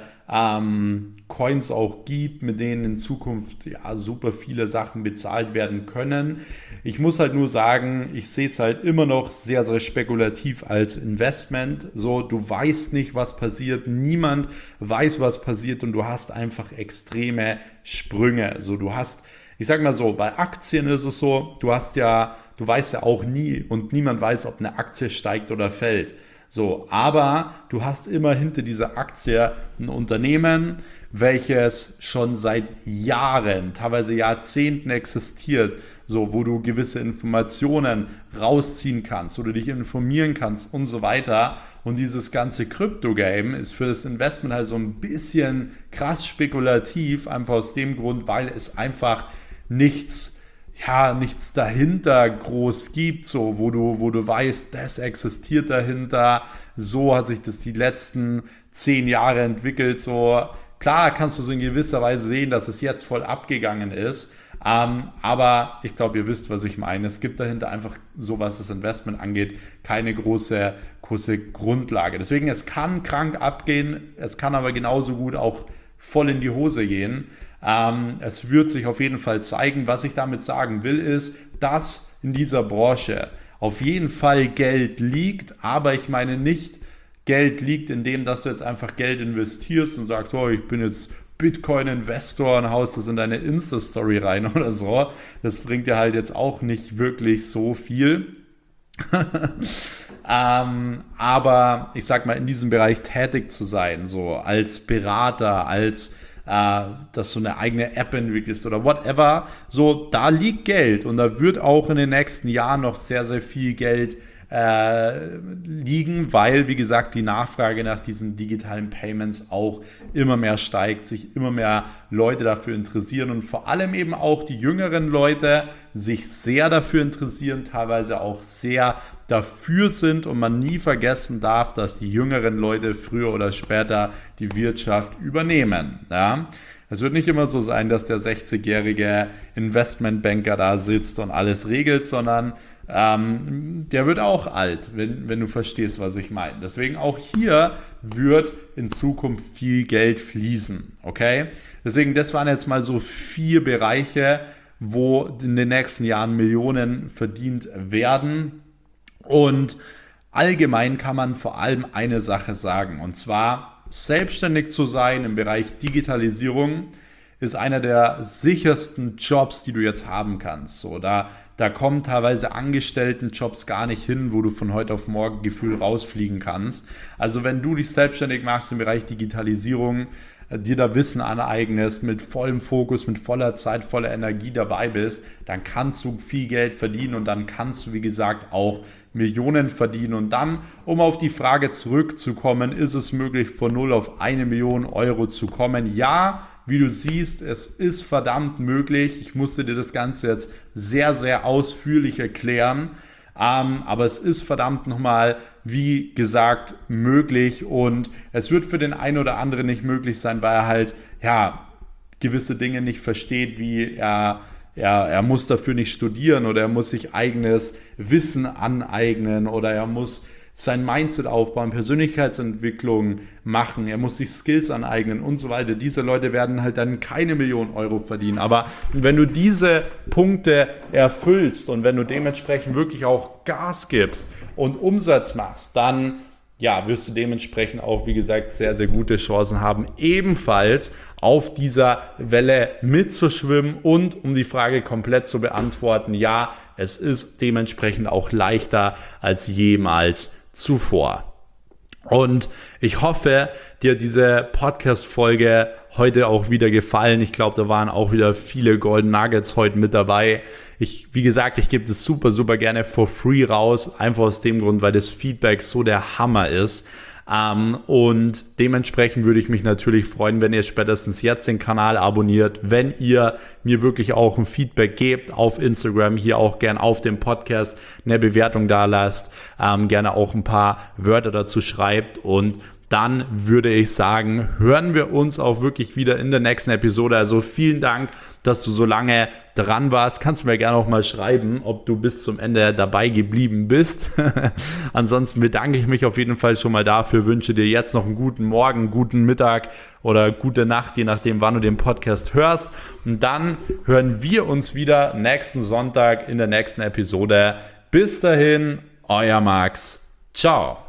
ähm, Coins auch gibt, mit denen in Zukunft ja super viele Sachen bezahlt werden können. Ich muss halt nur sagen, ich sehe es halt immer noch sehr, sehr spekulativ als Investment. So, du weißt nicht, was passiert, niemand weiß, was passiert, und du hast einfach extreme Sprünge. So, du hast, ich sag mal so, bei Aktien ist es so, du hast ja, du weißt ja auch nie, und niemand weiß, ob eine Aktie steigt oder fällt. So, aber du hast immer hinter dieser Aktie ein Unternehmen, welches schon seit Jahren, teilweise Jahrzehnten existiert, so, wo du gewisse Informationen rausziehen kannst, wo du dich informieren kannst und so weiter. Und dieses ganze Krypto-Game ist für das Investment halt so ein bisschen krass spekulativ, einfach aus dem Grund, weil es einfach nichts ja, nichts dahinter groß gibt, so, wo du, wo du weißt, das existiert dahinter, so hat sich das die letzten zehn Jahre entwickelt, so. Klar kannst du so in gewisser Weise sehen, dass es jetzt voll abgegangen ist, Ähm, aber ich glaube, ihr wisst, was ich meine. Es gibt dahinter einfach, so was das Investment angeht, keine große, große Grundlage. Deswegen, es kann krank abgehen, es kann aber genauso gut auch voll in die Hose gehen. Ähm, es wird sich auf jeden Fall zeigen. Was ich damit sagen will, ist, dass in dieser Branche auf jeden Fall Geld liegt, aber ich meine nicht, Geld liegt in dem, dass du jetzt einfach Geld investierst und sagst, oh, ich bin jetzt Bitcoin-Investor und haust das in deine Insta-Story rein oder so. Das bringt dir halt jetzt auch nicht wirklich so viel. ähm, aber ich sag mal, in diesem Bereich tätig zu sein, so als Berater, als äh, dass du eine eigene App entwickelst oder whatever, so da liegt Geld und da wird auch in den nächsten Jahren noch sehr, sehr viel Geld Äh, liegen, weil, wie gesagt, die Nachfrage nach diesen digitalen Payments auch immer mehr steigt, sich immer mehr Leute dafür interessieren und vor allem eben auch die jüngeren Leute sich sehr dafür interessieren, teilweise auch sehr dafür sind und man nie vergessen darf, dass die jüngeren Leute früher oder später die Wirtschaft übernehmen. Ja? Es wird nicht immer so sein, dass der sechzigjährige Investmentbanker da sitzt und alles regelt, sondern Ähm, der wird auch alt, wenn, wenn du verstehst, was ich meine. Deswegen auch hier wird in Zukunft viel Geld fließen, okay? Deswegen, das waren jetzt mal so vier Bereiche, wo in den nächsten Jahren Millionen verdient werden. Und allgemein kann man vor allem eine Sache sagen, und zwar selbstständig zu sein im Bereich Digitalisierung ist einer der sichersten Jobs, die du jetzt haben kannst. So, da Da kommen teilweise Angestelltenjobs gar nicht hin, wo du von heute auf morgen gefühlt rausfliegen kannst. Also wenn du dich selbstständig machst im Bereich Digitalisierung, dir da Wissen aneignest, mit vollem Fokus, mit voller Zeit, voller Energie dabei bist, dann kannst du viel Geld verdienen und dann kannst du, wie gesagt, auch Millionen verdienen. Und dann, um auf die Frage zurückzukommen, ist es möglich, von null auf eine Million Euro zu kommen? Ja, wie du siehst, es ist verdammt möglich. Ich musste dir das Ganze jetzt sehr, sehr ausführlich erklären. Ähm, aber es ist verdammt nochmal, wie gesagt, möglich. Und es wird für den einen oder anderen nicht möglich sein, weil er halt, ja, gewisse Dinge nicht versteht, wie er, er, er muss dafür nicht studieren oder er muss sich eigenes Wissen aneignen oder er muss sein Mindset aufbauen, Persönlichkeitsentwicklung machen, er muss sich Skills aneignen und so weiter. Diese Leute werden halt dann keine Million Euro verdienen. Aber wenn du diese Punkte erfüllst und wenn du dementsprechend wirklich auch Gas gibst und Umsatz machst, dann ja, wirst du dementsprechend auch, wie gesagt, sehr, sehr gute Chancen haben, ebenfalls auf dieser Welle mitzuschwimmen. Und um die Frage komplett zu beantworten, ja, es ist dementsprechend auch leichter als jemals zuvor. Und ich hoffe, dir diese Podcast-Folge heute auch wieder gefallen. Ich glaube, da waren auch wieder viele Golden Nuggets heute mit dabei. Ich, wie gesagt, ich gebe das super, super gerne for free raus. Einfach aus dem Grund, weil das Feedback so der Hammer ist. Ähm, und dementsprechend würde ich mich natürlich freuen, wenn ihr spätestens jetzt den Kanal abonniert, wenn ihr mir wirklich auch ein Feedback gebt auf Instagram, hier auch gern auf dem Podcast eine Bewertung da lasst, ähm, gerne auch ein paar Wörter dazu schreibt und dann würde ich sagen, hören wir uns auch wirklich wieder in der nächsten Episode. Also vielen Dank, dass du so lange dran warst. Kannst du mir gerne auch mal schreiben, ob du bis zum Ende dabei geblieben bist. Ansonsten bedanke ich mich auf jeden Fall schon mal dafür. Wünsche dir jetzt noch einen guten Morgen, guten Mittag oder gute Nacht, je nachdem, wann du den Podcast hörst. Und dann hören wir uns wieder nächsten Sonntag in der nächsten Episode. Bis dahin, euer Max. Ciao.